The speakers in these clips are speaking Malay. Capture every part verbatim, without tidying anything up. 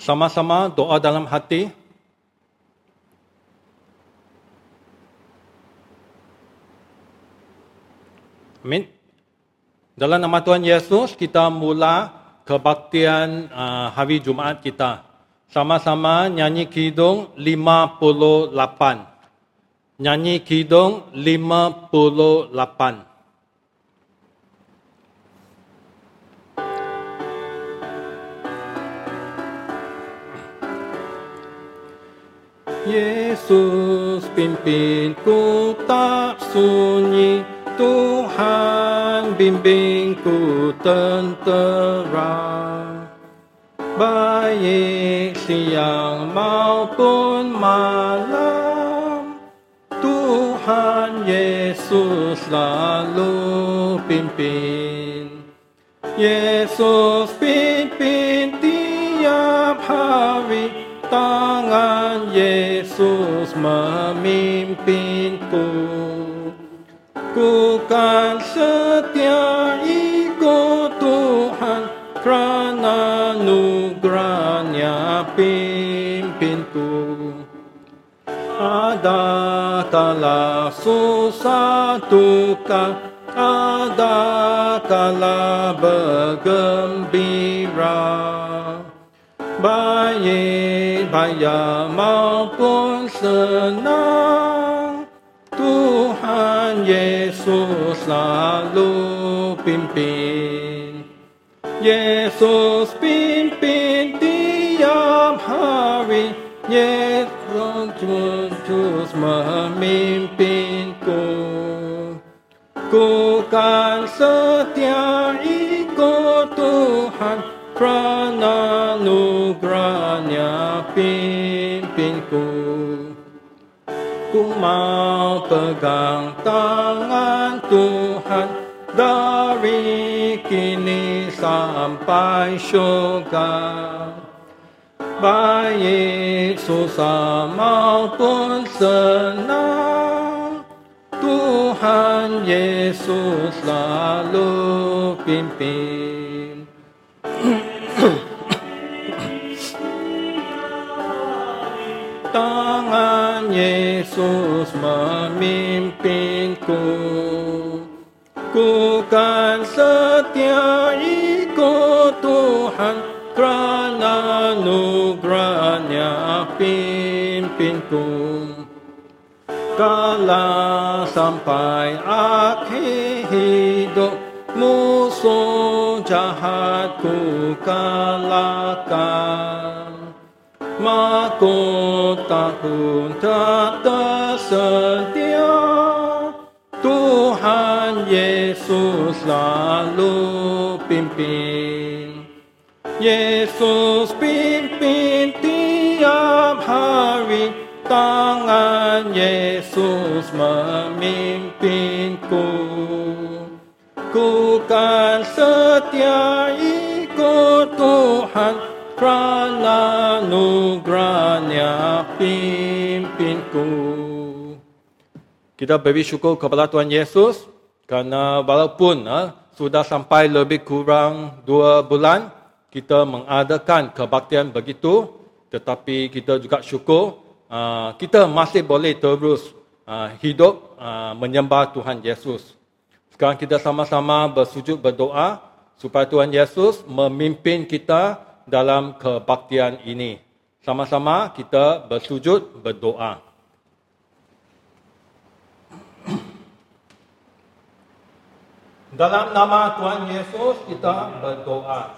Sama-sama doa dalam hati. Amin. Dalam nama Tuhan Yesus, kita mula kebaktian uh, hari Jumaat kita. Sama-sama nyanyi kidung lima puluh lapan. Nyanyi kidung lima puluh lapan. Yesus pimpinku tak sunyi, Tuhan bimbingku tentera. Baik siang maupun malam, Tuhan Yesus selalu pimpin. Yesus pimpin tiap hari, tangan Yesus memimpinku. Ku kan setia ikut Tuhan, kerana anugerahnya pimpinku. Ada kala susah duka, ada kala bergembira. Baik bayar maupun senang, Tuhan Yesus selalu pimpin. Yesus pimpin tiap hari, Yesus terus memimpinku. Ku kan setia ikut Tuhan, kerana anugerahnya pimpinku. Ku mau pegang tangan Tuhan, dari kini sampai syurga. Baik susah maupun senang, Tuhan Yesus selalu pimpin. Tangan Yesus memimpinku. Ku kan setia ikut Tuhan, kerana anugerahnya pimpinku. Kala sampai akhir hidup, musuh jahatku kalahkan. Mahkota pun tak tersedia, Tuhan Yesus selalu pimpin. Yesus pimpin tiap hari, tangan Yesus memimpinku. Ku kan setia ikut Tuhan, kerana anugerahnya pimpinku. Kita beri syukur kepada Tuhan Yesus kerana walaupun ha, sudah sampai lebih kurang dua bulan kita mengadakan kebaktian begitu, tetapi kita juga syukur uh, kita masih boleh terus uh, hidup uh, menyembah Tuhan Yesus. Sekarang kita sama-sama bersujud berdoa supaya Tuhan Yesus memimpin kita dalam kebaktian ini. Sama-sama kita bersujud berdoa. Dalam nama Tuhan Yesus kita berdoa.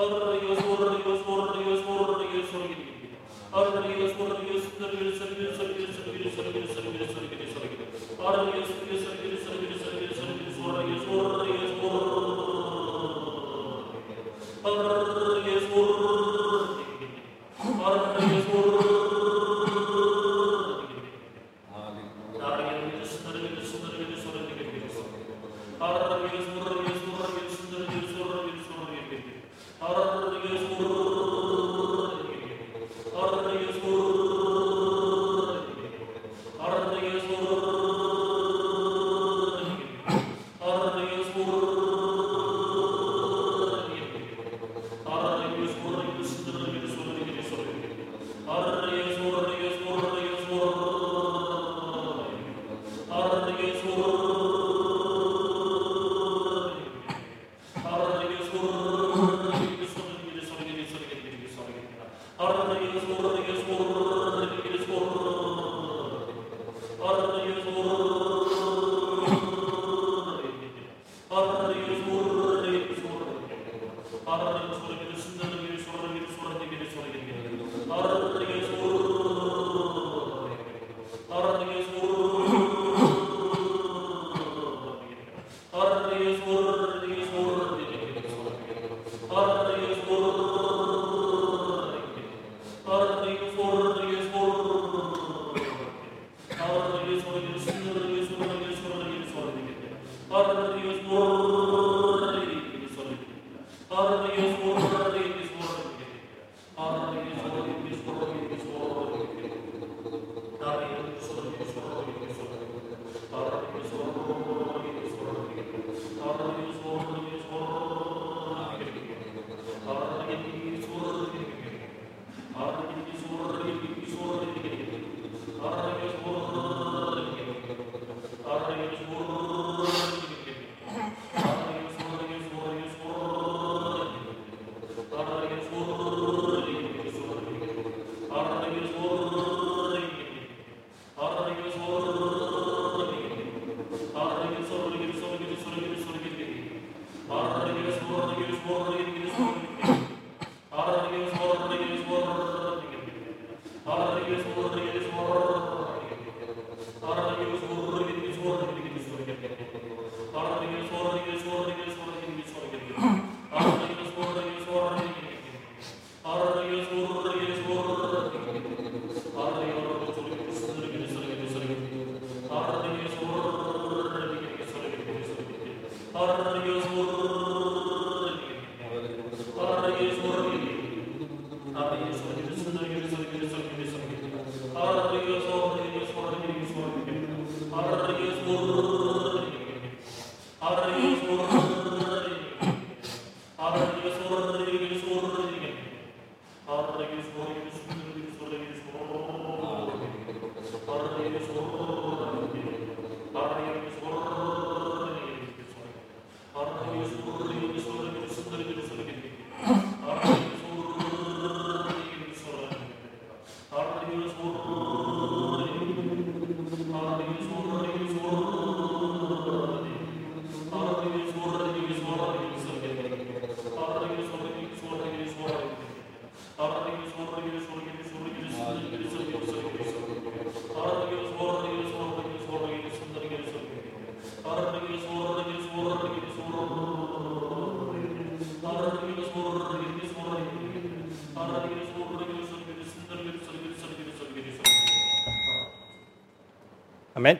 Amin.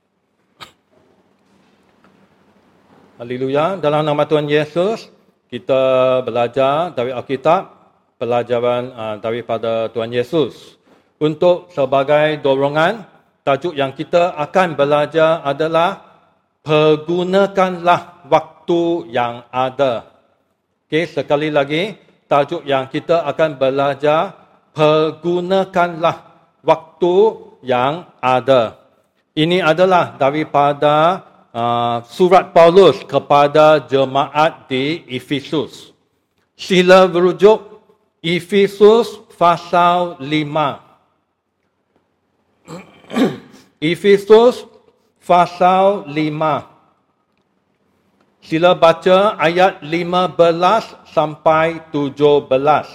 Haleluya. Dalam nama Tuhan Yesus, kita belajar dari Alkitab, pelajaran uh, daripada Tuhan Yesus. Untuk sebagai dorongan, tajuk yang kita akan belajar adalah pergunakanlah waktu yang ada. Okey, sekali lagi, tajuk yang kita akan belajar, pergunakanlah waktu yang ada. Ini adalah daripada uh, surat Paulus kepada jemaat di Efesus. Sila berujuk Efesus pasal lima. Efesus pasal lima. Sila baca ayat lima belas sampai tujuh belas.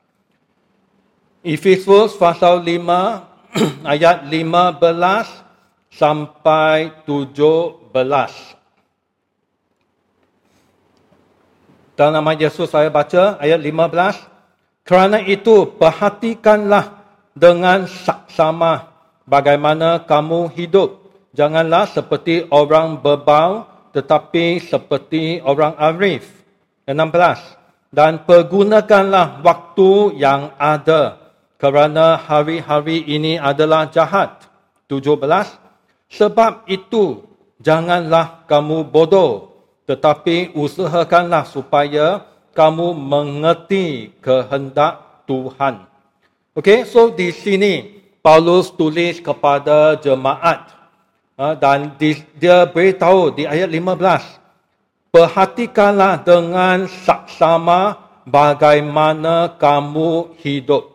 Efesus pasal lima ayat lima belas sampai tujuh belas. Dalam nama Yesus saya baca ayat lima belas. Kerana itu perhatikanlah dengan saksama bagaimana kamu hidup. Janganlah seperti orang berbau, tetapi seperti orang arif. enam belas. Dan pergunakanlah waktu yang ada, kerana hari-hari ini adalah jahat. tujuh belas. Sebab itu, janganlah kamu bodoh, tetapi usahakanlah supaya kamu mengerti kehendak Tuhan. Okey, so di sini Paulus tulis kepada jemaat. Dan dia beritahu di ayat lima belas, perhatikanlah dengan saksama bagaimana kamu hidup.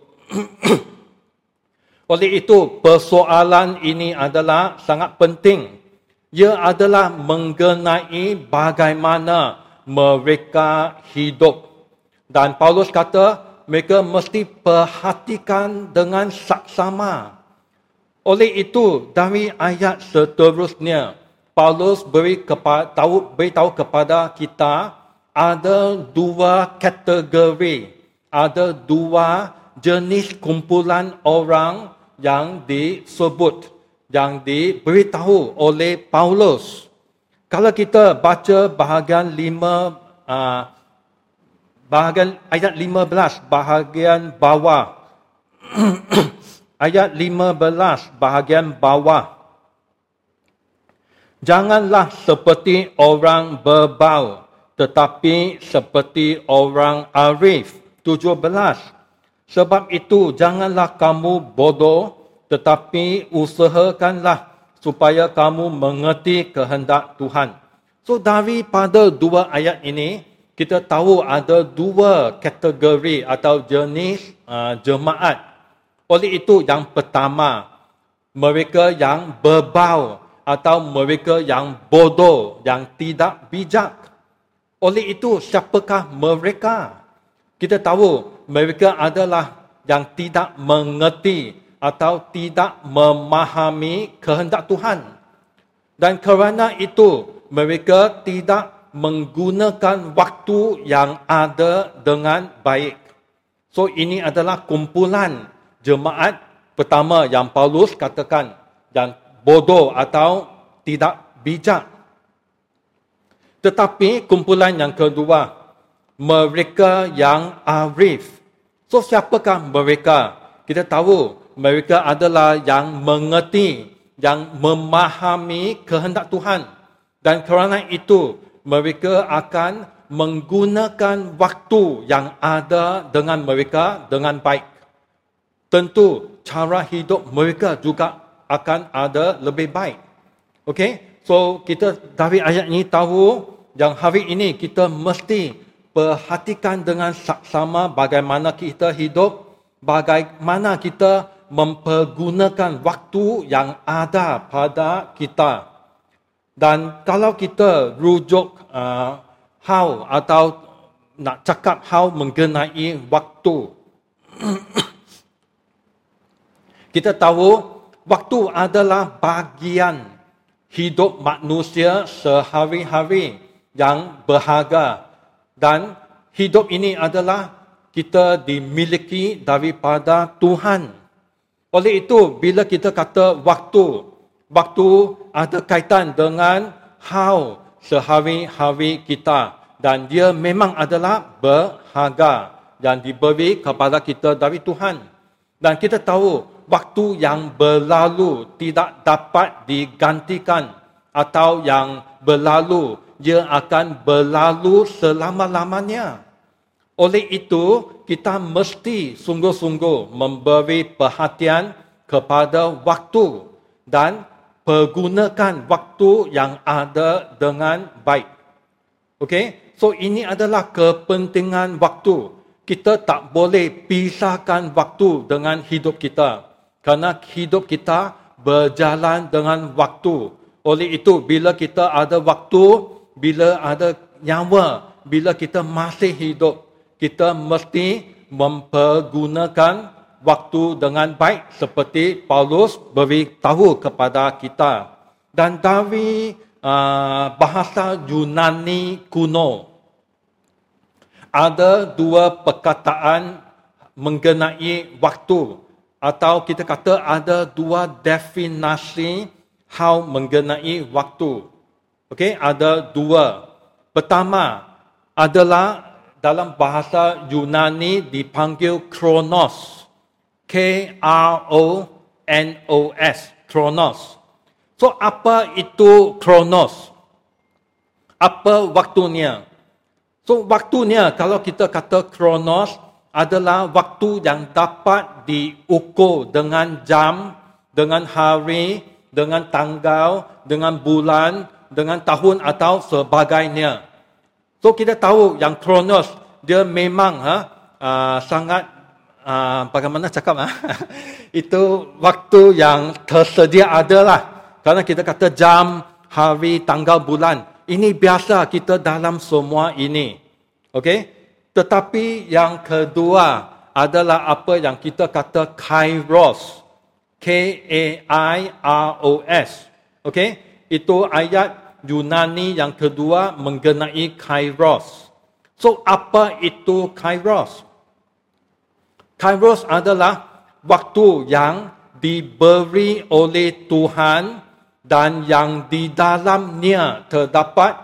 Oleh itu, persoalan ini adalah sangat penting. Ia adalah mengenai bagaimana mereka hidup. Dan Paulus kata, mereka mesti perhatikan dengan saksama. Oleh itu, dari ayat seterusnya, Paulus beri kepada, tahu, beritahu kepada kita, ada dua kategori, ada dua jenis kumpulan orang yang disebut, yang diberitahu oleh Paulus. Kalau kita baca bahagian lima, uh, bahagian ayat lima belas, bahagian bawah, ayat lima belas bahagian bawah. Janganlah seperti orang berbau, tetapi seperti orang arif. tujuh belas. Sebab itu janganlah kamu bodoh, tetapi usahakanlah supaya kamu mengerti kehendak Tuhan. So daripada dua ayat ini, kita tahu ada dua kategori atau jenis uh, jemaat. Oleh itu, yang pertama, mereka yang berbau atau mereka yang bodoh, yang tidak bijak. Oleh itu, siapakah mereka? Kita tahu mereka adalah yang tidak mengerti atau tidak memahami kehendak Tuhan. Dan kerana itu, mereka tidak menggunakan waktu yang ada dengan baik. So, ini adalah kumpulan jemaat pertama yang Paulus katakan, yang bodoh atau tidak bijak. Tetapi kumpulan yang kedua, mereka yang arif. So siapakah mereka? Kita tahu mereka adalah yang mengerti, yang memahami kehendak Tuhan. Dan kerana itu, mereka akan menggunakan waktu yang ada dengan mereka dengan baik. Tentu cara hidup mereka juga akan ada lebih baik. Okey? So kita dari ayat ini tahu yang hari ini kita mesti perhatikan dengan saksama bagaimana kita hidup, bagaimana kita mempergunakan waktu yang ada pada kita. Dan kalau kita rujuk uh, how atau nak cakap how mengenai waktu, kita tahu waktu adalah bahagian hidup manusia sehari-hari yang berharga. Dan hidup ini adalah kita dimiliki daripada Tuhan. Oleh itu, bila kita kata waktu, waktu ada kaitan dengan how sehari-hari kita. Dan dia memang adalah berharga yang diberi kepada kita dari Tuhan. Dan kita tahu, waktu yang berlalu tidak dapat digantikan atau yang berlalu, dia akan berlalu selama-lamanya. Oleh itu, kita mesti sungguh-sungguh memberi perhatian kepada waktu dan pergunakan waktu yang ada dengan baik. Okey? So ini adalah kepentingan waktu. Kita tak boleh pisahkan waktu dengan hidup kita. Kerana hidup kita berjalan dengan waktu. Oleh itu, bila kita ada waktu, bila ada nyawa, bila kita masih hidup, kita mesti mempergunakan waktu dengan baik seperti Paulus beritahu kepada kita. Dan dari uh, bahasa Yunani kuno, ada dua perkataan mengenai waktu, atau kita kata ada dua definisi how mengenai waktu. Okey, ada dua. Pertama adalah dalam bahasa Yunani dipanggil Kronos. K R O N O S, Kronos. So apa itu Kronos? Apa waktunya? So waktunya, kalau kita kata Kronos, adalah waktu yang dapat diukur dengan jam, dengan hari, dengan tanggal, dengan bulan, dengan tahun atau sebagainya. So kita tahu yang Kronos, dia memang ha, uh, sangat, uh, bagaimana cakap, ha? itu waktu yang tersedia ada lah. Karena kita kata jam, hari, tanggal, bulan. Ini biasa kita dalam semua ini. Okey? Tetapi yang kedua adalah apa yang kita kata Kairos. K A I R O S. Okey? Itu ayat Yunani yang kedua mengenai Kairos. So apa itu Kairos? Kairos adalah waktu yang diberi oleh Tuhan dan yang di dalamnya terdapat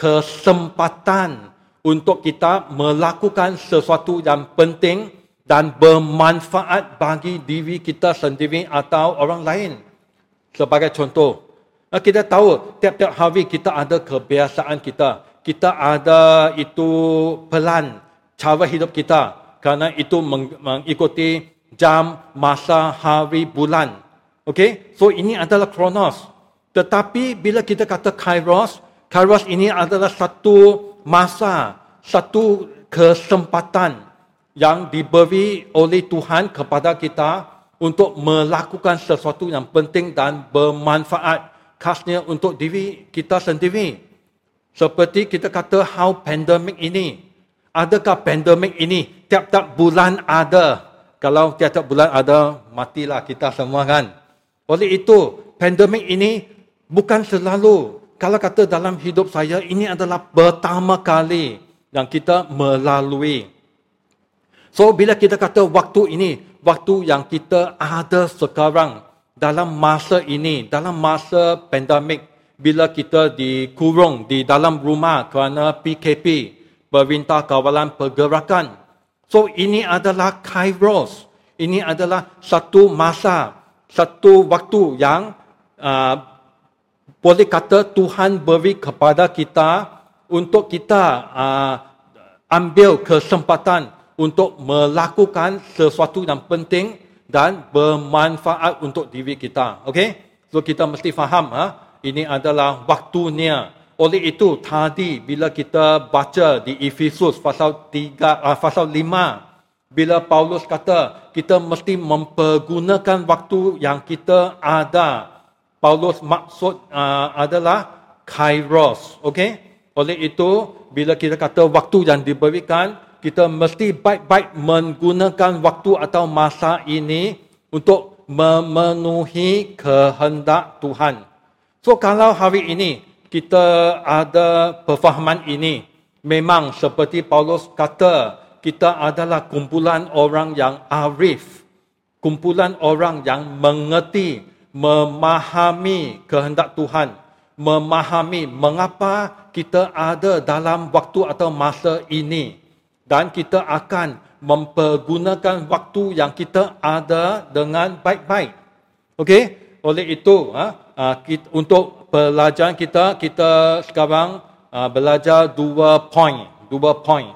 kesempatan untuk kita melakukan sesuatu yang penting dan bermanfaat bagi diri kita sendiri atau orang lain. Sebagai contoh, kita tahu tiap-tiap hari kita ada kebiasaan kita. Kita ada itu pelan cara hidup kita. Kerana itu mengikuti jam, masa, hari, bulan. Okey? So ini adalah Kronos. Tetapi bila kita kata Kairos, Kairos ini adalah satu masa, satu kesempatan yang diberi oleh Tuhan kepada kita untuk melakukan sesuatu yang penting dan bermanfaat, khasnya untuk diri kita sendiri. Seperti kita kata how pandemik ini. Adakah pandemik ini tiap-tiap bulan ada? Kalau tiap-tiap bulan ada, matilah kita semua kan. Oleh itu, pandemik ini bukan selalu. Kalau kata dalam hidup saya, ini adalah pertama kali yang kita melalui. So, bila kita kata waktu ini, waktu yang kita ada sekarang, dalam masa ini, dalam masa pandemik, bila kita dikurung di dalam rumah kerana P K P, Perintah Kawalan Pergerakan. So, ini adalah Kairos. Ini adalah satu masa, satu waktu yang uh, boleh kata Tuhan beri kepada kita untuk kita uh, ambil kesempatan untuk melakukan sesuatu yang penting dan bermanfaat untuk diri kita. Okey? So kita mesti faham, ha? Ini adalah waktunya. Oleh itu tadi bila kita baca di Efesus pasal tiga, uh, pasal lima, bila Paulus kata kita mesti mempergunakan waktu yang kita ada. Paulus maksud uh, adalah Kairos. Okey? Oleh itu, bila kita kata waktu yang diberikan, kita mesti baik-baik menggunakan waktu atau masa ini untuk memenuhi kehendak Tuhan. So, kalau hari ini kita ada perfahaman ini, memang seperti Paulus kata, kita adalah kumpulan orang yang arif, kumpulan orang yang mengerti, memahami kehendak Tuhan, memahami mengapa kita ada dalam waktu atau masa ini, dan kita akan mempergunakan waktu yang kita ada dengan baik-baik. Okey? Oleh itu, untuk pelajaran kita, kita sekarang belajar dua poin, dua poin.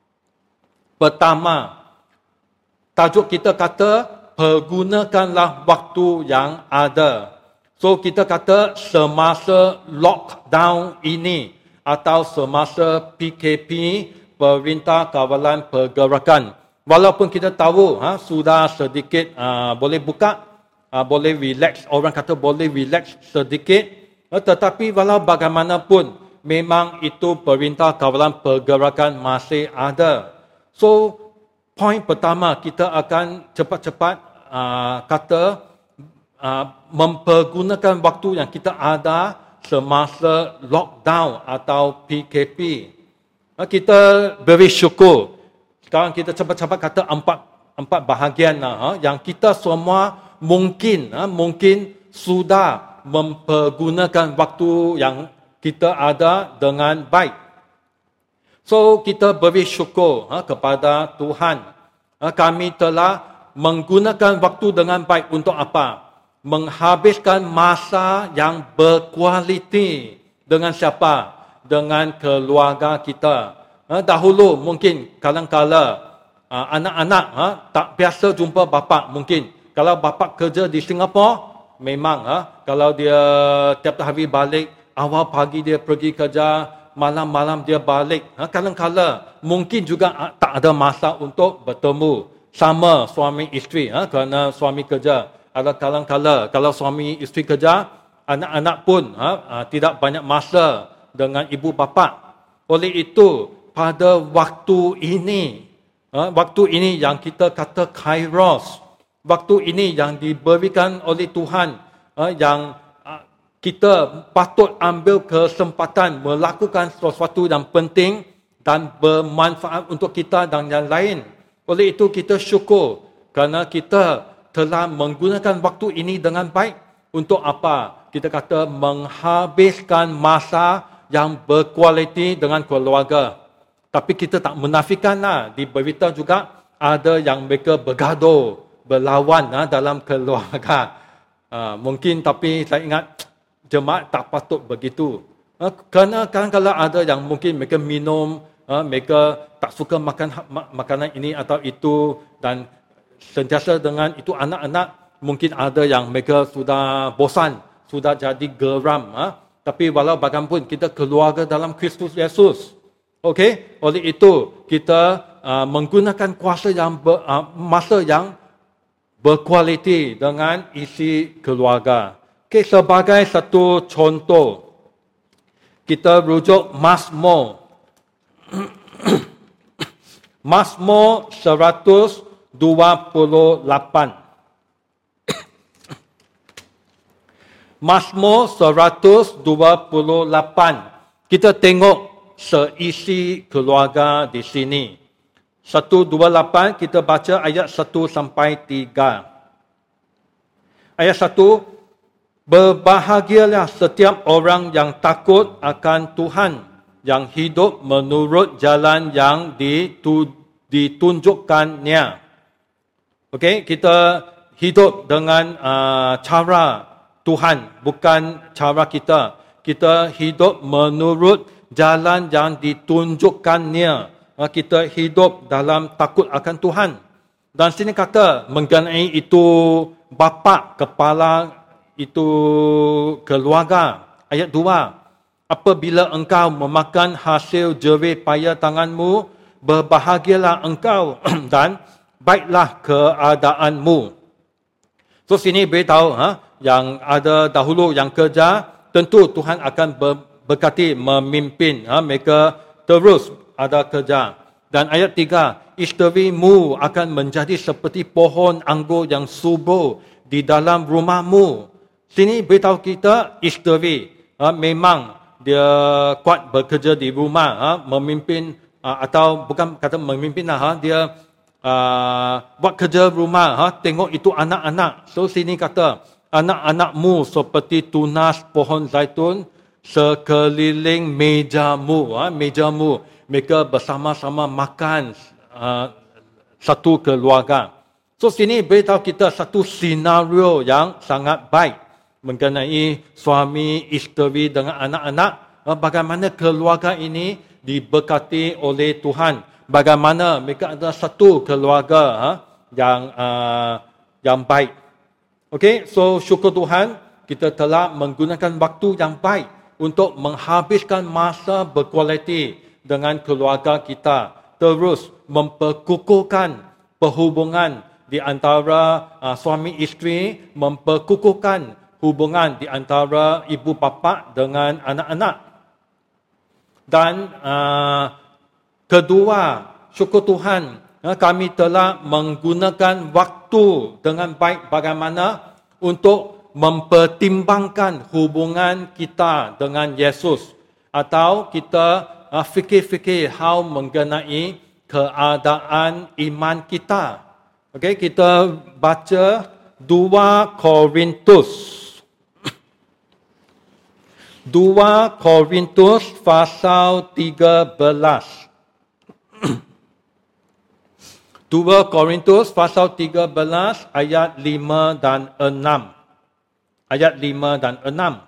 Pertama, tajuk kita kata pergunakanlah waktu yang ada. So kita kata semasa lockdown ini atau semasa P K P, Perintah Kawalan Pergerakan. Walaupun kita tahu ha, sudah sedikit uh, boleh buka, uh, boleh relax, orang kata boleh relax sedikit, uh, tetapi walau bagaimanapun memang itu perintah kawalan pergerakan masih ada. So, poin pertama kita akan cepat-cepat uh, kata uh, mempergunakan waktu yang kita ada semasa lockdown atau P K P. Uh, kita beri syukur. Sekarang kita cepat-cepat kata empat empat bahagian lah, uh, yang kita semua mungkin uh, mungkin sudah mempergunakan waktu yang kita ada dengan baik. So, kita beri syukur ha, kepada Tuhan. Ha, kami telah menggunakan waktu dengan baik untuk apa? Menghabiskan masa yang berkualiti. Dengan siapa? Dengan keluarga kita. Ha, dahulu mungkin kadang-kala ha, anak-anak ha, tak biasa jumpa bapa mungkin. Kalau bapa kerja di Singapura, memang ha, kalau dia tiap hari balik, awal pagi dia pergi kerja, malam-malam dia balik. Ha, kadang-kala mungkin juga ha, tak ada masa untuk bertemu sama suami isteri. Ha, kerana suami kerja. Ada kadang-kala kalau suami isteri kerja, anak-anak pun ha, ha, tidak banyak masa dengan ibu bapa. Oleh itu, pada waktu ini, ha, waktu ini yang kita kata kairos, waktu ini yang diberikan oleh Tuhan, ha, yang kita patut ambil kesempatan melakukan sesuatu yang penting dan bermanfaat untuk kita dan yang lain. Oleh itu kita syukur kerana kita telah menggunakan waktu ini dengan baik. Untuk apa? Kita kata menghabiskan masa yang berkualiti dengan keluarga. Tapi kita tak menafikanlah, di berita juga ada yang mereka bergaduh, berlawan dalam keluarga. Mungkin tapi saya ingat jemaat tak patut begitu. Ha, kerana kadang-kadang ada yang mungkin mereka minum, ha, mereka tak suka makan makanan ini atau itu dan sentiasa dengan itu anak-anak, mungkin ada yang mereka sudah bosan, sudah jadi geram. Ha. Tapi walau bagaimanapun kita keluarga dalam Kristus Yesus. Okey, oleh itu kita uh, menggunakan kuasa yang ber, uh, masa yang berkualiti dengan isi keluarga. Okay, sebagai satu contoh, kita rujuk Mazmur. Mazmur seratus dua puluh lapan. Mazmur seratus dua puluh lapan. Kita tengok seisi keluarga di sini. seratus dua puluh lapan, kita baca ayat satu sampai tiga. Ayat satu, berbahagialah setiap orang yang takut akan Tuhan, yang hidup menurut jalan yang ditunjukkannya. Okey, kita hidup dengan uh, cara Tuhan, bukan cara kita. Kita hidup menurut jalan yang ditunjukkannya. Uh, kita hidup dalam takut akan Tuhan. Dan sini kata mengenai itu bapa, kepala itu keluarga. Ayat dua. Apabila engkau memakan hasil jerih payah tanganmu, berbahagialah engkau dan baiklah keadaanmu. So sini beritahu ha, yang ada dahulu yang kerja, tentu Tuhan akan berkati memimpin ha, mereka terus ada kerja. Dan ayat tiga, isterimu akan menjadi seperti pohon anggur yang subur di dalam rumahmu. Sini beritahu kita isteri ha, memang dia kuat bekerja di rumah, ha, memimpin ha, atau bukan kata memimpin lah, ha, dia uh, buat kerja rumah, ha, tengok itu anak-anak. So sini kata anak-anakmu seperti tunas pohon zaitun sekeliling mejamu, ha, mejamu. Mereka bersama-sama makan uh, satu keluarga. So sini beritahu kita satu senario yang sangat baik mengenai suami, isteri dengan anak-anak, bagaimana keluarga ini diberkati oleh Tuhan, bagaimana mereka adalah satu keluarga ha, yang uh, yang baik. Okey, so syukur Tuhan kita telah menggunakan waktu yang baik untuk menghabiskan masa berkualiti dengan keluarga kita, terus memperkukuhkan perhubungan di antara uh, suami isteri, memperkukuhkan hubungan di antara ibu bapa dengan anak-anak. Dan uh, kedua, syukur Tuhan, uh, kami telah menggunakan waktu dengan baik bagaimana untuk mempertimbangkan hubungan kita dengan Yesus. Atau kita uh, fikir-fikir how mengenai keadaan iman kita. Okey, kita baca dua Korintus. dua Korintus pasal tiga belas. dua Korintus pasal tiga belas ayat lima dan enam. Ayat lima dan enam.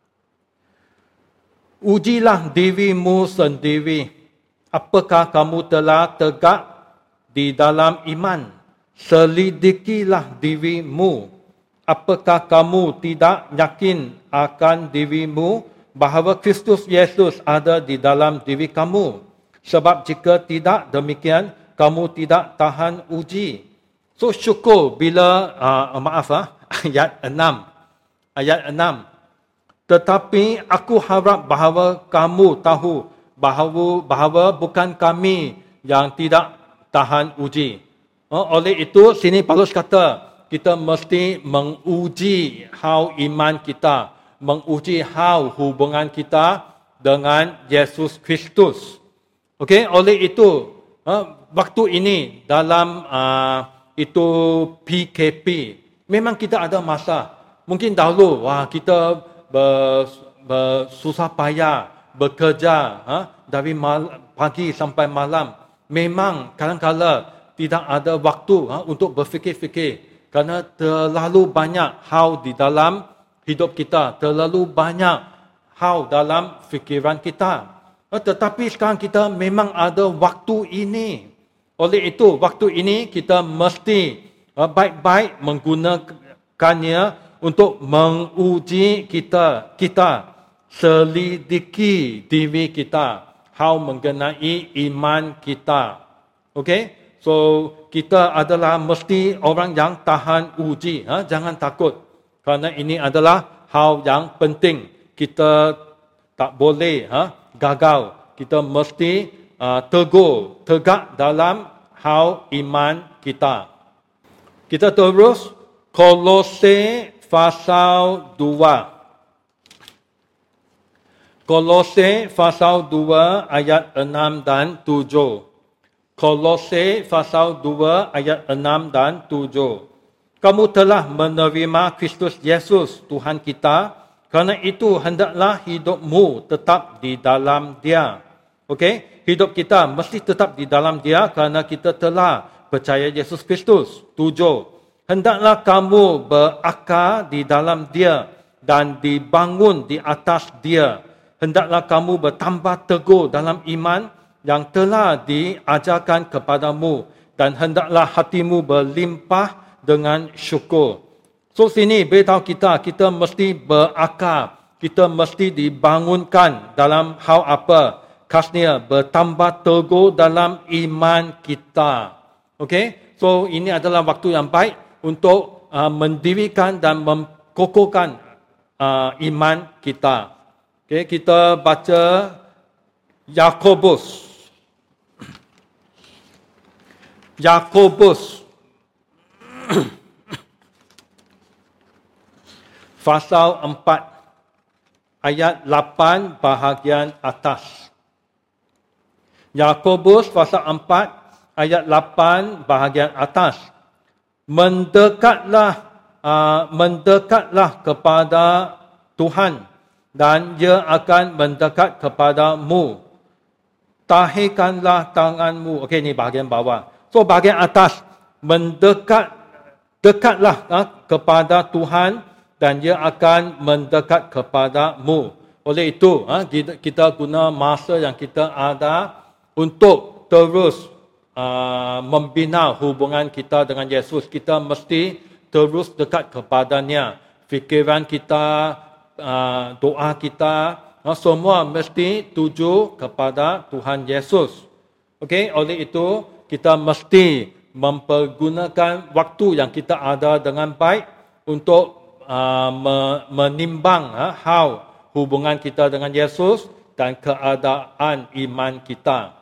Ujilah dirimu sendiri. Apakah kamu telah tegak di dalam iman? Selidikilah dirimu. Apakah kamu tidak yakin akan dirimu bahawa Kristus Yesus ada di dalam diri kamu? Sebab jika tidak demikian, kamu tidak tahan uji. So syukur bila, uh, maaf ah, ayat enam. Ayat enam. Tetapi aku harap bahawa kamu tahu bahawa, bahawa bukan kami yang tidak tahan uji. Oleh itu, sini Paulus kata, kita mesti menguji how iman kita, menguji how hubungan kita dengan Yesus Kristus. Okey, oleh itu, waktu ini dalam uh, itu P K P, memang kita ada masa. Mungkin dahulu, wah kita bersusah payah, bekerja ha, dari mal, pagi sampai malam. Memang kadang-kadang tidak ada waktu ha, untuk berfikir-fikir. Kerana terlalu banyak hal di dalam hidup kita. Terlalu banyak hal dalam fikiran kita. Tetapi sekarang kita memang ada waktu ini. Oleh itu, waktu ini kita mesti baik-baik menggunakannya untuk menguji kita, kita selidiki diri kita, how mengenai iman kita. Okey, so kita adalah mesti orang yang tahan uji, ha? Jangan takut, kerana ini adalah hal yang penting. Kita tak boleh ha, gagal. Kita mesti uh, teguh, tegak dalam hal iman kita. Kita terus Kolose pasal dua. Kolose pasal dua ayat enam dan tujuh. Kolose pasal dua ayat enam dan tujuh. Kamu telah menerima Kristus Yesus Tuhan kita, kerana itu hendaklah hidupmu tetap di dalam Dia. Okey, hidup kita mesti tetap di dalam Dia kerana kita telah percaya Yesus Kristus. Tujuh. Hendaklah kamu berakar di dalam Dia dan dibangun di atas Dia. Hendaklah kamu bertambah teguh dalam iman yang telah diajarkan kepadamu, dan hendaklah hatimu berlimpah dengan syukur. So sini beritahu kita, kita mesti berakar, kita mesti dibangunkan dalam hal apa? Khasnya bertambah teguh dalam iman kita. Okey, so ini adalah waktu yang baik untuk uh, mendirikan dan mengkokohkan uh, iman kita. Okay, kita baca Yakobus. Yakobus. Pasal empat. Ayat lapan bahagian atas. Yakobus pasal empat. Ayat lapan bahagian atas. Mendekatlah, uh, mendekatlah kepada Tuhan dan Dia akan mendekat kepadamu. Tahirkanlah tanganmu. Okey, ni bahagian bawah. So bahagian atas, mendekat, dekatlah uh, kepada Tuhan dan Dia akan mendekat kepadamu. Oleh itu, uh, kita, kita guna masa yang kita ada untuk terus Uh, membina hubungan kita dengan Yesus. Kita mesti terus dekat kepadanya. Fikiran kita, uh, doa kita, uh, semua mesti tuju kepada Tuhan Yesus. Okey, oleh itu kita mesti mempergunakan waktu yang kita ada dengan baik untuk uh, menimbang uh, how hubungan kita dengan Yesus, dan keadaan iman kita.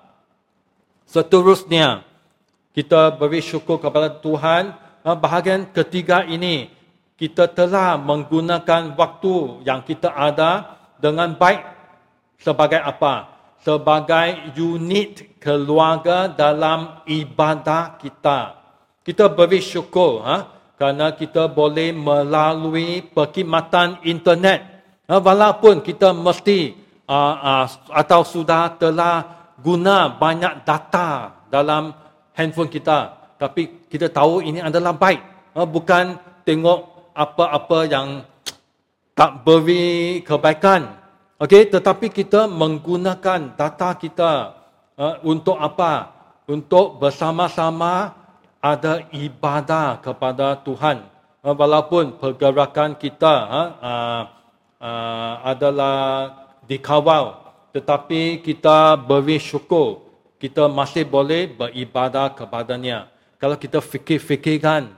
Seterusnya, kita beri syukur kepada Tuhan. Bahagian ketiga ini, kita telah menggunakan waktu yang kita ada dengan baik sebagai apa? Sebagai unit keluarga dalam ibadah kita. Kita beri syukur ha? kerana kita boleh melalui perkhidmatan internet. Ha? Walaupun kita mesti uh, uh, atau sudah telah guna banyak data dalam handphone kita. Tapi kita tahu ini adalah baik. Ha? Bukan tengok apa-apa yang tak beri kebaikan. Okey, tetapi kita menggunakan data kita uh, untuk apa? Untuk bersama-sama ada ibadah kepada Tuhan. Uh, walaupun pergerakan kita uh, uh, uh, adalah dikawal, tetapi kita beri syukur. Kita masih boleh beribadah kepadanya. Kalau kita fikir-fikirkan,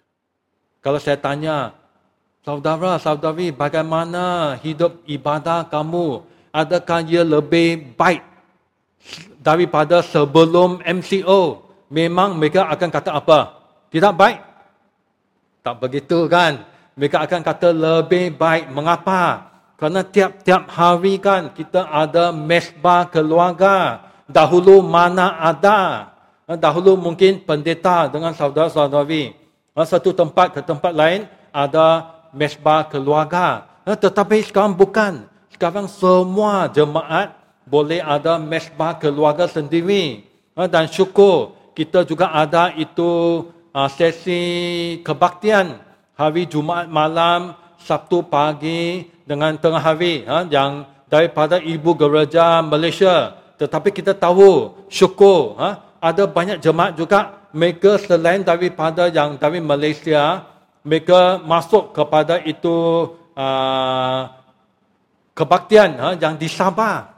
kalau saya tanya, saudara-saudari, bagaimana hidup ibadah kamu? Adakah ia lebih baik daripada sebelum M C O? Memang mereka akan kata apa? Tidak baik? Tak begitu kan? Mereka akan kata lebih baik. Mengapa? Kerana tiap-tiap hari kan kita ada mesbah keluarga. Dahulu mana ada? Dahulu mungkin pendeta dengan saudara-saudari. Satu tempat ke tempat lain ada mesbah keluarga. Tetapi sekarang bukan. Sekarang semua jemaat boleh ada mesbah keluarga sendiri. Dan syukur kita juga ada itu sesi kebaktian hari Jumaat malam, Sabtu pagi dengan tengah hari yang daripada Ibu Gereja Malaysia. Tetapi kita tahu, syukur ada banyak jemaat juga mereka selain daripada yang dari Malaysia, mereka masuk kepada itu uh, kebaktian uh, yang di Sabah.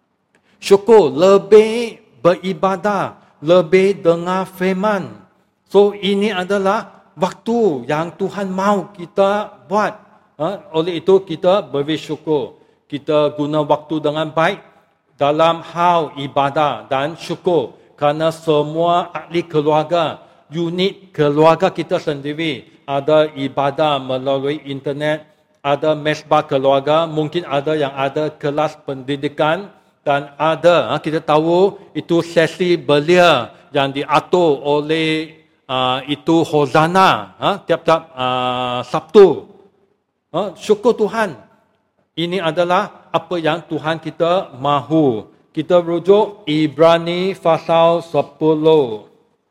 Syukur, lebih beribadah, lebih dengar firman. So ini adalah waktu yang Tuhan mahu kita buat. Uh, oleh itu kita beri syukur. Kita guna waktu dengan baik dalam hal ibadah dan syukur. Kerana semua ahli keluarga, unit keluarga kita sendiri, ada ibadah melalui internet, ada mesbah keluarga, mungkin ada yang ada kelas pendidikan, dan ada, kita tahu itu sesi belia yang diatur oleh uh, itu Hozana, uh, tiap-tiap uh, Sabtu. Uh, syukur Tuhan. Ini adalah apa yang Tuhan kita mahu. Kita rujuk Ibrani pasal sepuluh.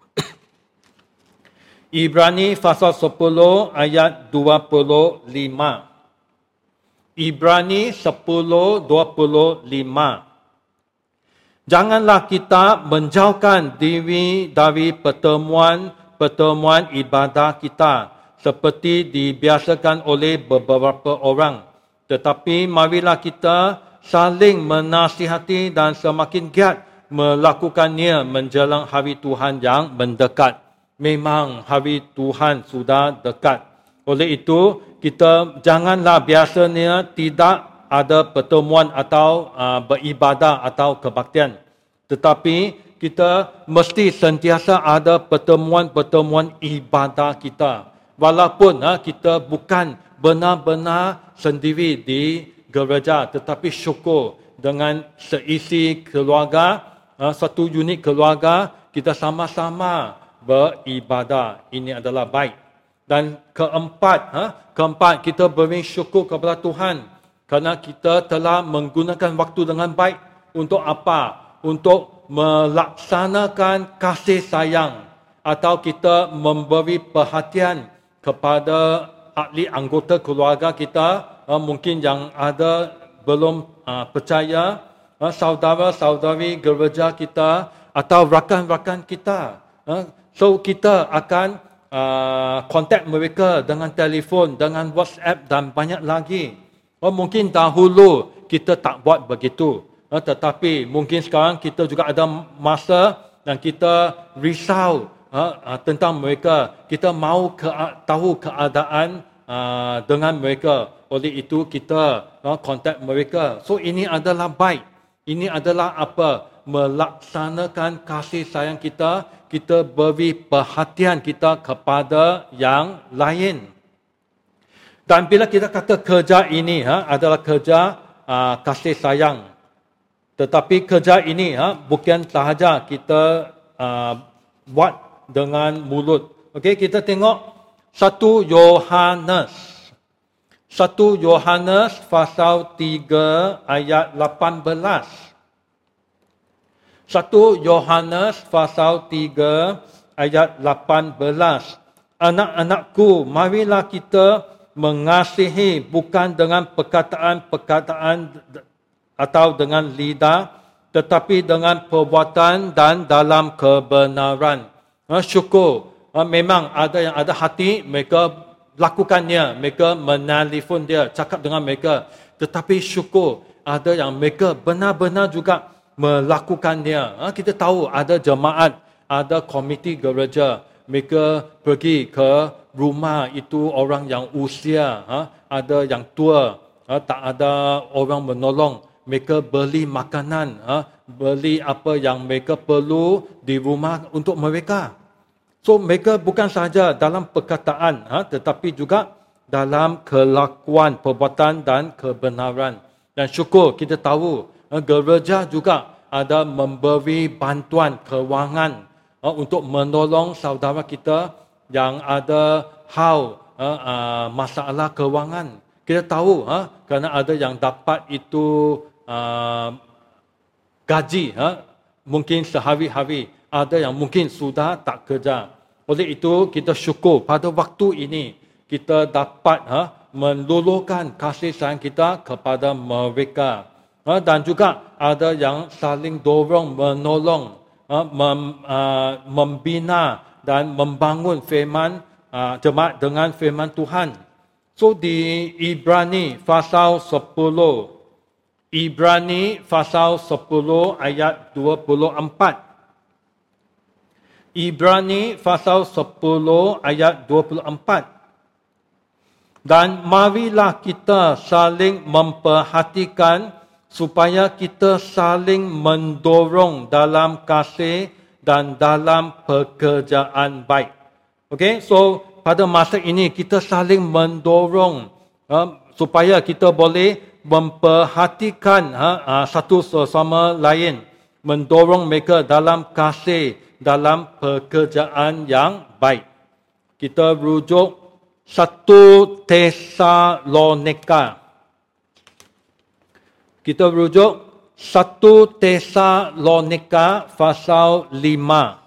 Ibrani pasal sepuluh ayat dua puluh lima. Ibrani sepuluh dua puluh lima. Janganlah kita menjauhkan diri dari pertemuan-pertemuan ibadah kita seperti dibiasakan oleh beberapa orang. Tetapi marilah kita saling menasihati dan semakin giat melakukannya menjelang hari Tuhan yang mendekat. Memang hari Tuhan sudah dekat. Oleh itu, kita janganlah biasanya tidak ada pertemuan atau uh, beribadah atau kebaktian. Tetapi kita mesti sentiasa ada pertemuan-pertemuan ibadah kita. Walaupun uh, kita bukan benar-benar sendiri di gereja, tetapi syukur dengan seisi keluarga, satu unit keluarga, kita sama-sama beribadah. Ini adalah baik. Dan keempat, keempat kita beri syukur kepada Tuhan kerana kita telah menggunakan waktu dengan baik. Untuk apa? Untuk melaksanakan kasih sayang atau kita memberi perhatian kepada ahli anggota keluarga kita. Uh, mungkin yang ada belum uh, percaya, uh, saudara-saudari gereja kita atau rakan-rakan kita. Uh, so kita akan uh, kontak mereka dengan telefon, dengan WhatsApp dan banyak lagi. Uh, mungkin dahulu kita tak buat begitu. Uh, tetapi mungkin sekarang kita juga ada masa dan kita risau uh, uh, tentang mereka. Kita mahu ke- tahu keadaan uh, dengan mereka. Oleh itu kita uh, kontak mereka. So ini adalah baik. Ini adalah apa? Melaksanakan kasih sayang kita, kita beri perhatian kita kepada yang lain. Dan bila kita kata kerja ini ha, adalah kerja uh, kasih sayang. Tetapi kerja ini ha, bukan sahaja kita uh, buat dengan mulut. Okey, kita tengok satu Yohanes. satu Yohanes pasal tiga ayat lapan belas. satu Yohanes pasal tiga ayat lapan belas. Anak-anakku, marilah kita mengasihi bukan dengan perkataan-perkataan atau dengan lidah, tetapi dengan perbuatan dan dalam kebenaran. Syukur, memang ada yang ada hati, mereka lakukannya, mereka menelefon dia, cakap dengan mereka. Tetapi syukur, ada yang mereka benar-benar juga melakukannya. Kita tahu ada jemaat, ada komiti gereja, mereka pergi ke rumah itu orang yang usia, ada yang tua, tak ada orang menolong. Mereka beli makanan, beli apa yang mereka perlu di rumah untuk mereka. So mereka bukan sahaja dalam perkataan, ha, tetapi juga dalam kelakuan, perbuatan dan kebenaran. Dan syukur kita tahu, ha, gereja juga ada memberi bantuan kewangan ha, untuk menolong saudara kita yang ada hal ha, uh, masalah kewangan. Kita tahu, ha, kerana ada yang dapat itu uh, gaji, ha, mungkin sehari-hari. Ada yang mungkin sudah tak kerja. Oleh itu, kita syukur pada waktu ini, kita dapat ha, meluluhkan kasih sayang kita kepada mereka. Ha, dan juga ada yang saling dorong, menolong, ha, mem, uh, membina dan membangun firman uh, jemaat dengan firman Tuhan. So, di Ibrani pasal sepuluh, Ibrani pasal sepuluh ayat dua puluh empat. Ibrani pasal sepuluh ayat dua puluh empat. Dan marilah kita saling memperhatikan supaya kita saling mendorong dalam kasih dan dalam pekerjaan baik. Okey, so pada masa ini kita saling mendorong uh, supaya kita boleh memperhatikan uh, uh, satu sesama lain, mendorong mereka dalam kasih, dalam pekerjaan yang baik. Kita rujuk satu Tesalonika. Kita rujuk satu Tesalonika pasal lima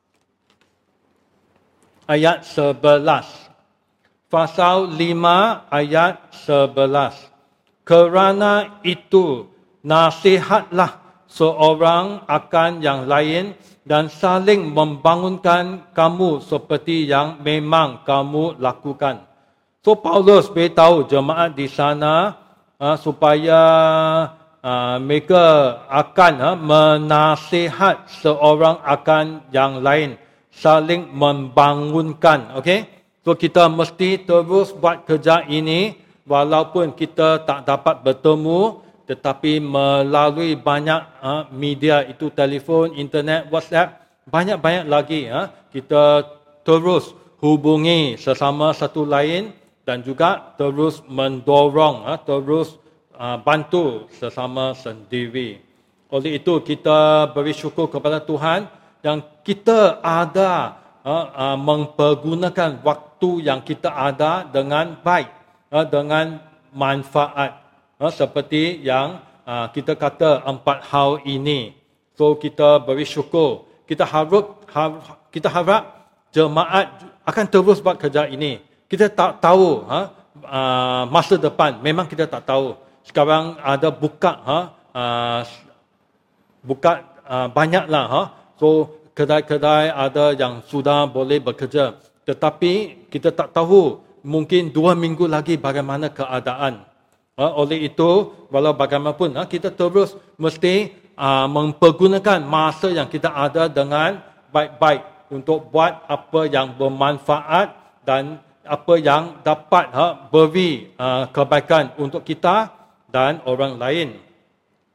ayat sebelas. Pasal lima ayat sebelas. Kerana itu nasihatlah seorang akan yang lain dan saling membangunkan kamu seperti yang memang kamu lakukan. So Paulus beritahu jemaat di sana uh, supaya uh, mereka akan uh, menasihat seorang akan yang lain, saling membangunkan. Okay? So kita mesti terus buat kerja ini walaupun kita tak dapat bertemu, tetapi melalui banyak uh, media, itu telefon, internet, WhatsApp, banyak-banyak lagi uh, kita terus hubungi sesama satu lain dan juga terus mendorong, uh, terus uh, bantu sesama sendiri. Oleh itu kita beri syukur kepada Tuhan yang kita ada uh, uh, mempergunakan waktu yang kita ada dengan baik, uh, dengan manfaat. Ha, seperti yang uh, kita kata empat hal ini. So kita beri syukur. Kita harap, har, kita harap jemaat akan terus buat kerja ini. Kita tak tahu ha, uh, masa depan. Memang kita tak tahu. Sekarang ada buka, ha, uh, buka uh, banyaklah. Ha. So kedai-kedai ada yang sudah boleh bekerja. Tetapi kita tak tahu mungkin dua minggu lagi bagaimana keadaan. Ha, oleh itu, walau bagaimanapun, ha, kita terus mesti uh, mempergunakan masa yang kita ada dengan baik-baik untuk buat apa yang bermanfaat dan apa yang dapat ha, beri uh, kebaikan untuk kita dan orang lain.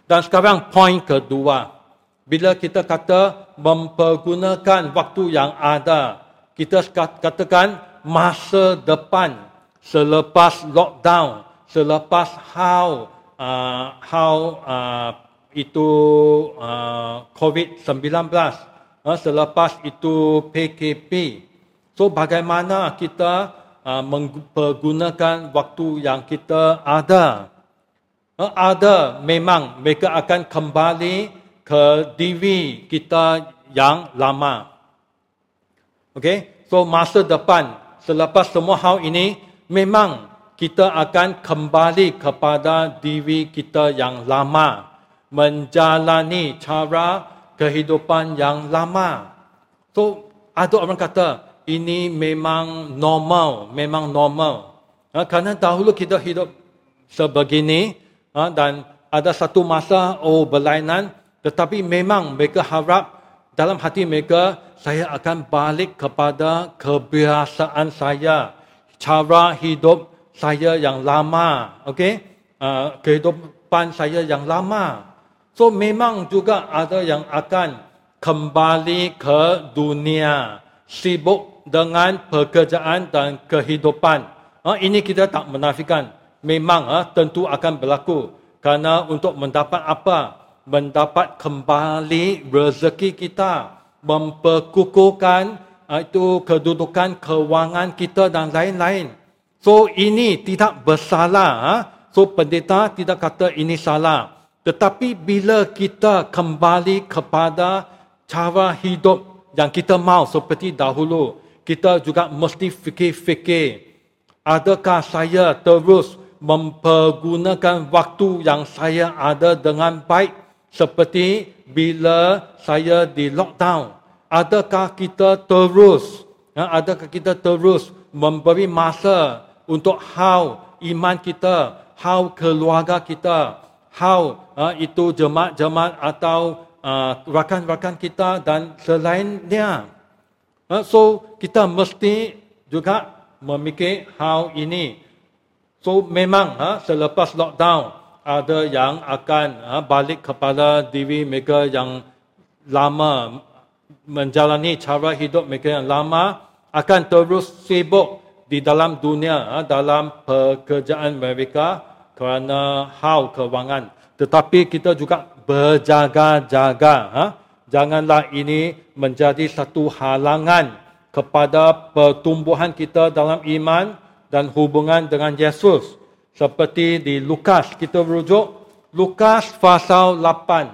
Dan sekarang poin kedua. Bila kita kata mempergunakan waktu yang ada, kita katakan masa depan selepas lockdown, selepas how uh, how uh, itu uh, covid sembilan belas, uh, selepas itu P K P. So bagaimana kita uh, mempergunakan waktu yang kita ada? Uh, ada memang mereka akan kembali ke diri kita yang lama. Okey, so masa depan selepas semua hal ini memang kita akan kembali kepada diri kita yang lama, menjalani cara kehidupan yang lama. So ada orang kata ini memang normal, memang normal. Ha, kerana dahulu kita hidup sebegini, ha, dan ada satu masa oh berlainan. Tetapi memang mereka harap dalam hati mereka, saya akan balik kepada kebiasaan saya, cara hidup saya yang lama, okey, uh, kehidupan saya yang lama. So memang juga ada yang akan kembali ke dunia, sibuk dengan pekerjaan dan kehidupan. Uh, ini kita tak menafikan, memang uh, tentu akan berlaku. Kerana untuk mendapat apa? Mendapat kembali rezeki kita, memperkukuhkan itu kedudukan kewangan kita dan lain-lain. So ini tidak bersalah. So pendeta tidak kata ini salah. Tetapi bila kita kembali kepada cara hidup yang kita mahu seperti dahulu, kita juga mesti fikir-fikir, adakah saya terus mempergunakan waktu yang saya ada dengan baik? Seperti bila saya di lockdown, adakah kita terus, ya, adakah kita terus memberi masa untuk hal iman kita, hal keluarga kita, hal uh, itu jemaat-jemaat atau uh, rakan-rakan kita dan selainnya. Uh, so kita mesti juga memikir hal ini. So memang uh, selepas lockdown, ada yang akan ha, balik kepada diri mereka yang lama, menjalani cara hidup mereka yang lama, akan terus sibuk di dalam dunia, ha, dalam pekerjaan mereka kerana hal kewangan. Tetapi kita juga berjaga-jaga. Ha? Janganlah ini menjadi satu halangan kepada pertumbuhan kita dalam iman dan hubungan dengan Yesus. Seperti di Lukas, kita rujuk Lukas pasal lapan.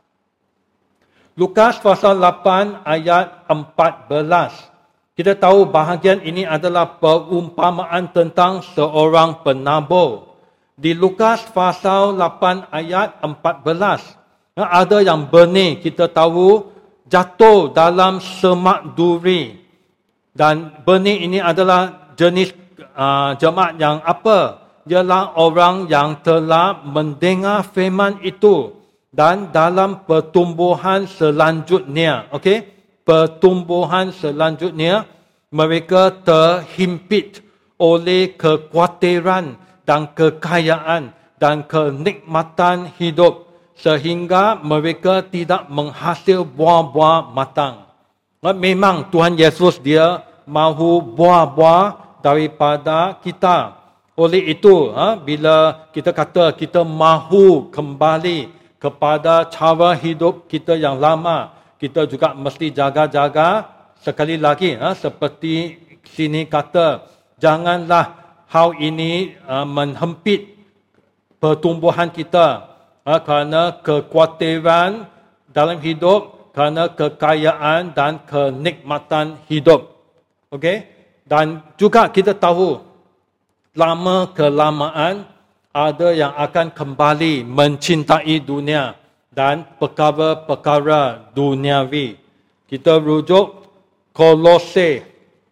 Lukas pasal lapan ayat empat belas. Kita tahu bahagian ini adalah perumpamaan tentang seorang penabur. Di Lukas pasal lapan ayat empat belas, ada yang benih, kita tahu, jatuh dalam semak duri. Dan benih ini adalah jenis uh, jemaat yang apa? Ialah orang yang telah mendengar firman itu dan dalam pertumbuhan selanjutnya, okey, pertumbuhan selanjutnya mereka terhimpit oleh kekhawatiran dan kekayaan dan kenikmatan hidup sehingga mereka tidak menghasil buah-buah matang. Memang Tuhan Yesus dia mahu buah-buah daripada kita. Oleh itu, ha, bila kita kata kita mahu kembali kepada cara hidup kita yang lama, kita juga mesti jaga-jaga. Sekali lagi, ha, seperti sini kata, janganlah hal ini uh, menghempit pertumbuhan kita, ha, kerana kekhawatiran dalam hidup, kerana kekayaan dan kenikmatan hidup. Okey? Dan juga kita tahu, lama kelamaan ada yang akan kembali mencintai dunia dan perkara-perkara duniawi. Kita rujuk Kolose.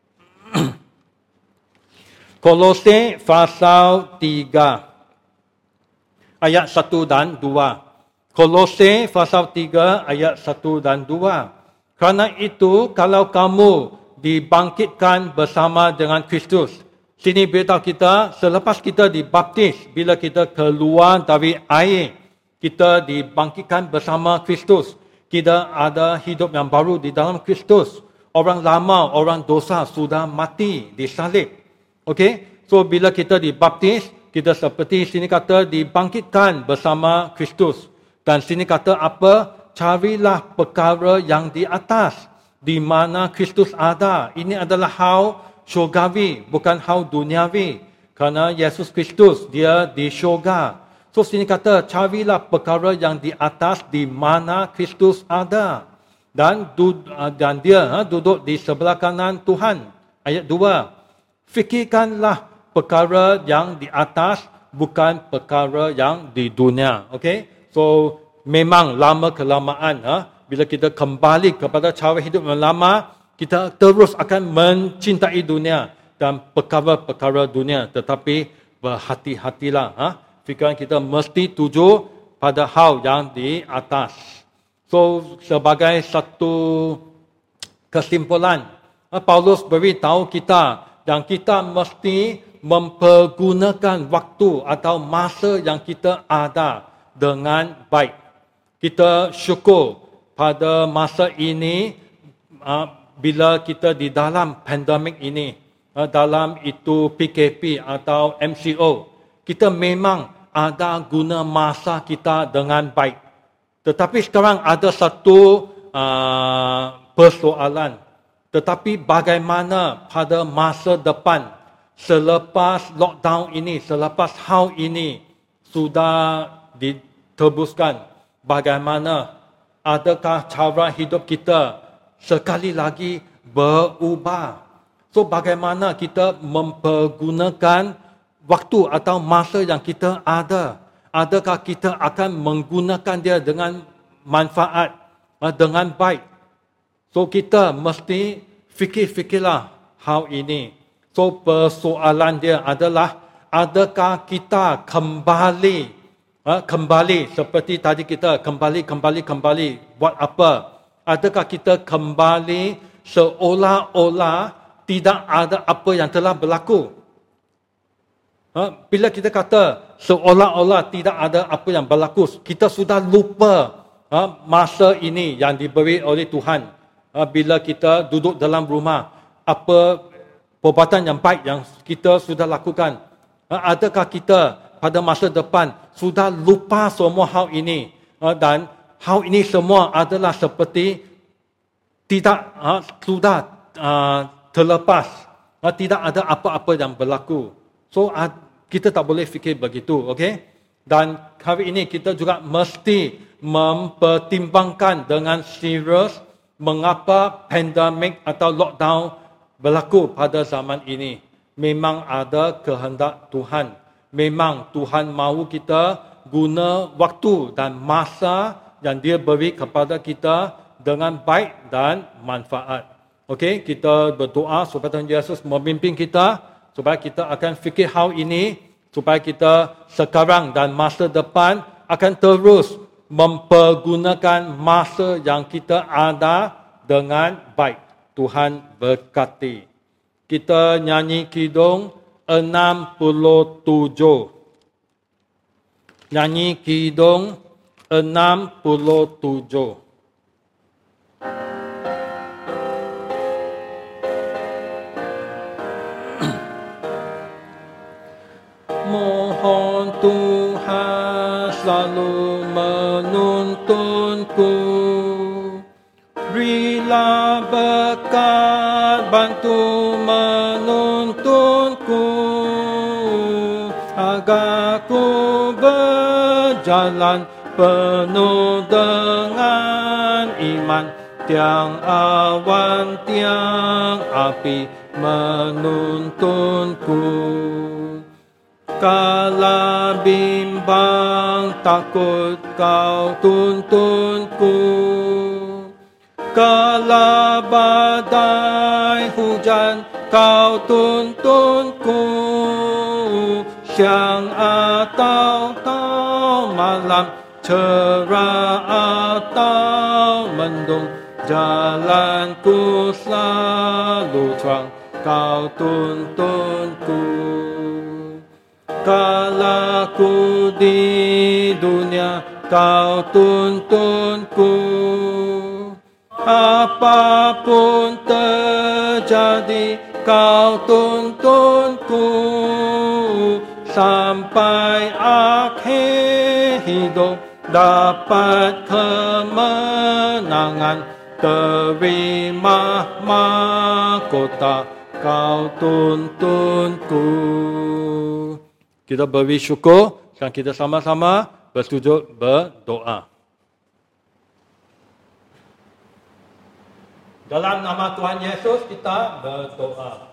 Kolose pasal tiga ayat satu dan dua. Kolose pasal tiga ayat satu dan dua. Kerana itu kalau kamu dibangkitkan bersama dengan Kristus. Sini beritahu kita, selepas kita dibaptis, bila kita keluar dari air, Kita dibangkitkan bersama Kristus. Kita ada hidup yang baru di dalam Kristus. Orang lama, orang dosa sudah mati, disalib. Okey? So bila kita dibaptis, kita seperti sini kata dibangkitkan bersama Kristus. Dan sini kata apa? Carilah perkara yang di atas, di mana Kristus ada. Ini adalah hal syurgawi, bukan hal duniawi. Kerana Yesus Kristus, dia di syurga. So sini kata, carilah perkara yang di atas, di mana Kristus ada. Dan, dan dia duduk di sebelah kanan Tuhan. Ayat dua. Fikirkanlah perkara yang di atas, bukan perkara yang di dunia. Okay? So, memang lama kelamaan, ha? Bila kita kembali kepada cara hidup yang lama, kita terus akan mencintai dunia dan perkara-perkara dunia. Tetapi berhati-hatilah. Ha? Fikiran kita mesti tuju pada hal yang di atas. So, sebagai satu kesimpulan, Paulus beritahu kita yang kita mesti mempergunakan waktu atau masa yang kita ada dengan baik. Kita syukur pada masa ini bila kita di dalam pandemik ini, dalam itu P K P atau M C O, kita memang ada guna masa kita dengan baik. Tetapi sekarang ada satu uh, persoalan. Tetapi bagaimana pada masa depan, selepas lockdown ini, selepas hal ini sudah ditebuskan, bagaimana? Adakah cara hidup kita sekali lagi berubah? So bagaimana kita mempergunakan waktu atau masa yang kita ada? Adakah kita akan menggunakan dia dengan manfaat, dengan baik? So kita mesti fikir-fikirlah hal ini. So persoalan dia adalah, adakah kita kembali, kembali seperti tadi kita, kembali, kembali, kembali, buat apa? Adakah kita kembali seolah-olah tidak ada apa yang telah berlaku? Bila kita kata seolah-olah tidak ada apa yang berlaku, kita sudah lupa masa ini yang diberi oleh Tuhan. Bila kita duduk dalam rumah, apa perbuatan yang baik yang kita sudah lakukan? Adakah kita pada masa depan sudah lupa semua hal ini? Dan hal ini semua adalah seperti tidak sudah terlepas, tidak ada apa-apa yang berlaku. So kita tak boleh fikir begitu, okey? Dan hari ini kita juga mesti mempertimbangkan dengan serius mengapa pandemik atau lockdown berlaku pada zaman ini. Memang ada kehendak Tuhan. Memang Tuhan mahu kita guna waktu dan masa yang dia beri kepada kita dengan baik dan manfaat. Okey, kita berdoa supaya Tuhan Yesus memimpin kita, supaya kita akan fikir hal ini, supaya kita sekarang dan masa depan akan terus mempergunakan masa yang kita ada dengan baik. Tuhan berkati. Kita nyanyi kidung enam puluh tujuh. Nyanyi kidung enam puluh tujuh. Mohon Tuhan selalu menuntunku, berilah berkat bantu menuntunku, agar ku berjalan penuh dengan iman, tiang awan tiang api menuntunku. Kala bimbang takut kau tuntunku, kala badai hujan kau tuntunku, siang atau tau malam, cerah atau mendung, jalanku selalu terang, kau tuntunku. Kala ku di dunia kau tuntunku. Apapun terjadi, kau tuntunku. Sampai akhir hidup dapat kemenangan, terima mahkota kau tuntunku. Kita beri syukur dan kita sama-sama bersujud berdoa. Dalam nama Tuhan Yesus kita berdoa.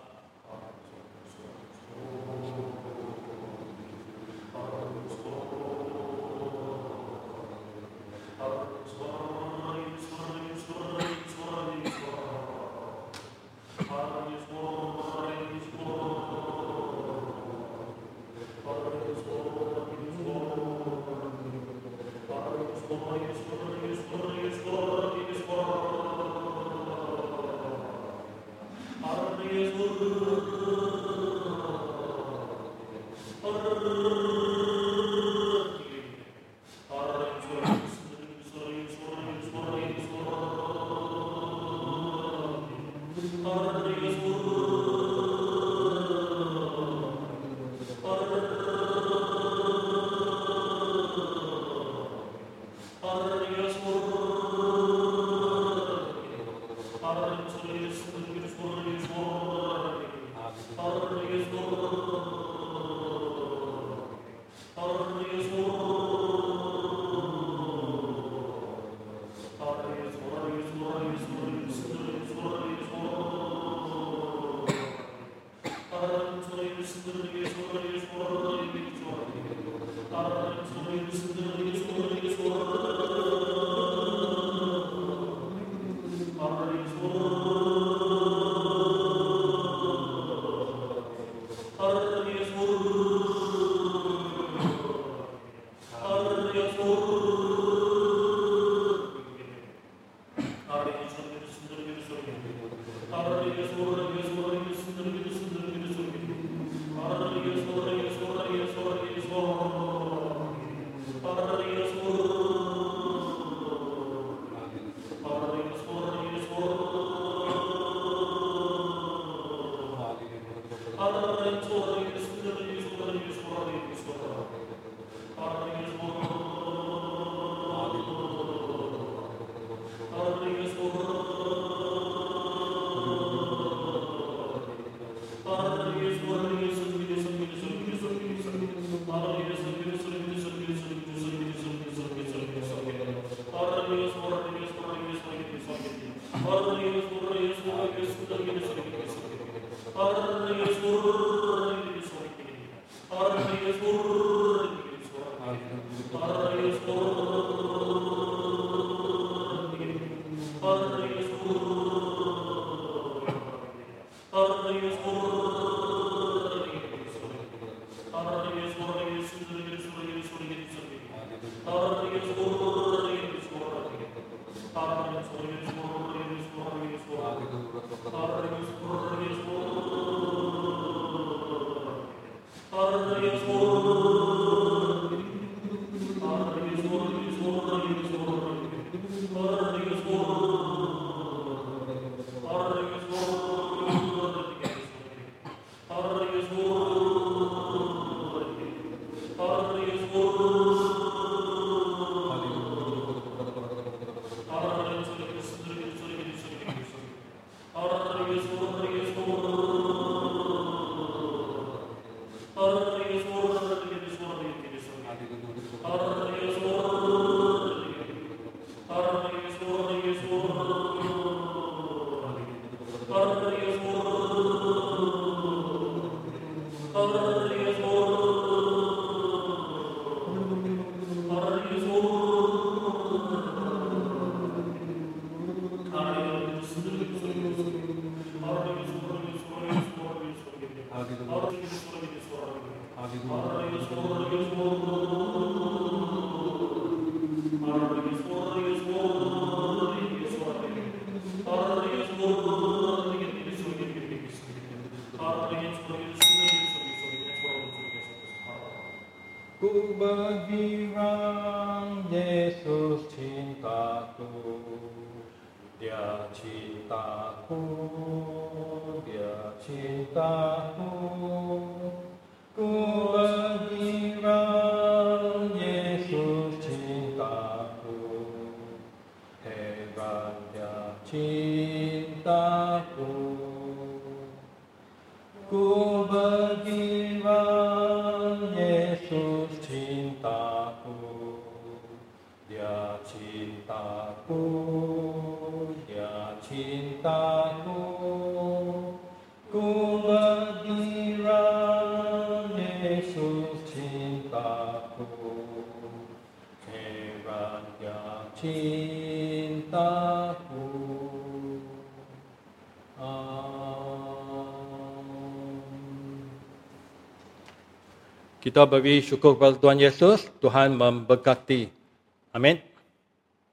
Ku bergirang Dia cintaku, dia cintaku, ku bergirang, Yesus cintaku, hebat dia cintaku. Ku bergirang, Yesus cintaku, dia cintaku, dia cintaku. Ku bergirang, Yesus cintaku, heran dia cintaku. Kita beri syukur kepada Tuhan Yesus. Tuhan memberkati. Amin.